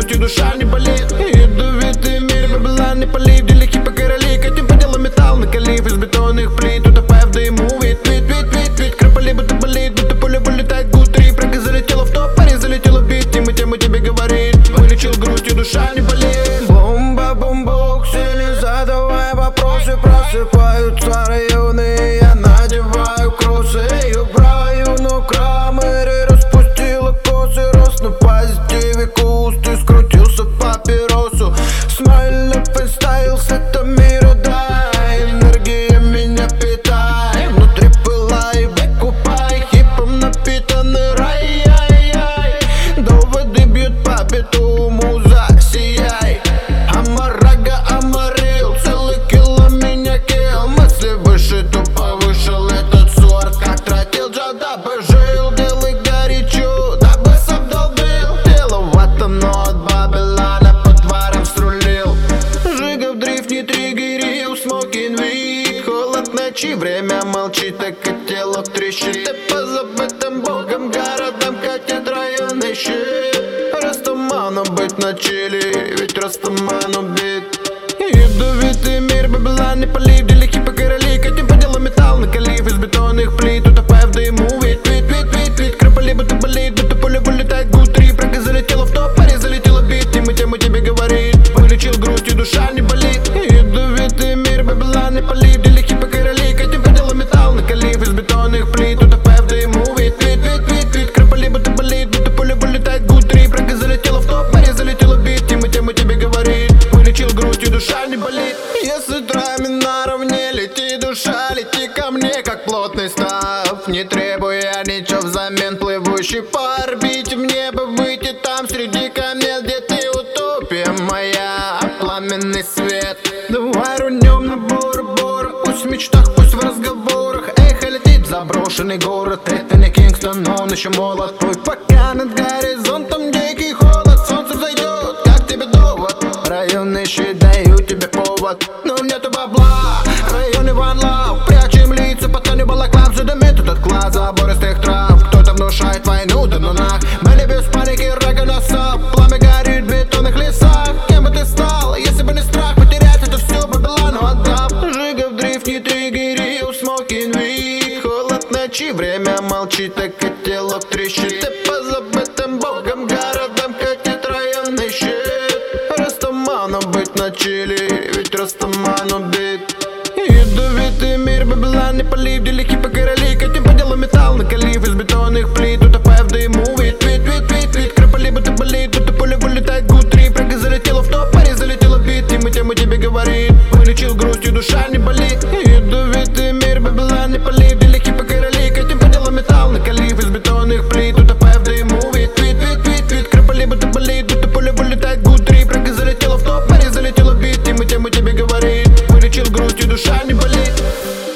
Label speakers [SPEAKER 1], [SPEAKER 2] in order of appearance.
[SPEAKER 1] грустью душа не болит. Ядовитый мир, Бабилан не полив, где легкий по короли, катим по делу металл, накалив из бетонных плит, утопая в дыму. Вид, крапали, будто болит, будто пуля вылетает гутри. Прага залетела в топ, парень залетел убит, тему тебе говорит. Вылечил грустью, душа не болит.
[SPEAKER 2] Бомба, бомбокс, не задавай вопросы, просыпаются районы, я надеваю кроссы и убраю, но крамеры распустила косы, рос на позитиве куст и скрутился в папиросу. Смайл up and styles, это мира дай, энергия меня питай, внутри пылай, выкупай, хипом напитанный рай. Доводы бьют по биту, муза сияй. Амарага, амарил, целый кило меня кил. Мысли выше, тупо вышел этот сорт, как тратил джа, дабы жил. Делай горячо, дабы сам долбил. Дело в этом, но от Бабилана по дворам срулил. Жига в дрифт не триггерил, смокин вид. Холод ночи, время молчит, так и тело трещит. И по забытым богом городам катят районный щит. Растаману быть на чили, ведь Растаман убит. Ядовитый мир, Бабилан не полив, где легкий по короли, катим по делу металл, накалив из бетонных плит, утопая в дыму. Вид, крапали, будто болит, будто пуля вылетает гутри. Прага залетела в топ, парень залетел убит, тему тебе говорит. Вылечил грустью, душа не болит. Ядовитый мир, Бабилан не полив, где легкий по короли, катим по делу металл, накалив из бетонных плит, утопая в дыму. Вид, крапали, будто болит, будто пуля вылетает гутри. Прага залетела в топ, парень залетел убит, тему тебе говорит. Вылечил грустью, душа не болит. Если трами наравне, лети, душа, лети ко мне, как плотный став, не требуя ничего взамен, плывущий по орбите в небо, выйти там среди камней, где ты утопия моя, пламенный свет. Давай рунем на Бора-Бора, пусть в мечтах, пусть в разговорах. Эхо летит в заброшенный город, это не Кингстон, но он еще молод. Твой пока над горизонтом дикий холод, солнце взойдет, как тебе довод. Районный щит, даю тебе повод, но нету бабла. Районы One Love, прячем лица, пацаны балаклав, задымит этот класс забористых трав. Кто-то внушает войну, да ну нах. Были без паники, рога носа, пламя горит в бетонных лесах. Кем бы ты стал, если бы не страх потерять это все Бабилану отдав? Жига в дрифт не триггерил, смокин вид. Холод ночи, время молчит, так и тело трещит. И по забытым богом городам катит районный щит. Растаману быть на чили, ведь Растаман убит. Ядовитый мир, Бабилан не полив, где легкий по короли, катим по делу металл, накалив из бетонных плит, утопая в дыму. Вид, крапали, будто болит, будто пуля вылетает гутри. Прага залетела в топ, парень залетел убит, тему тебе говорит. Вылечил грустью, душа не болит. Ядовитый мир, Бабилан не полив, где легкий по короли, катим по делу металл, накалив из бетонных плит, утопая в дыму. Вид, крапали, будто болит, будто пуля вылетает гутри. Прага залетела в топ, парень залетел убит, тему тебе говорит. Вылечил грустью, душа не болит.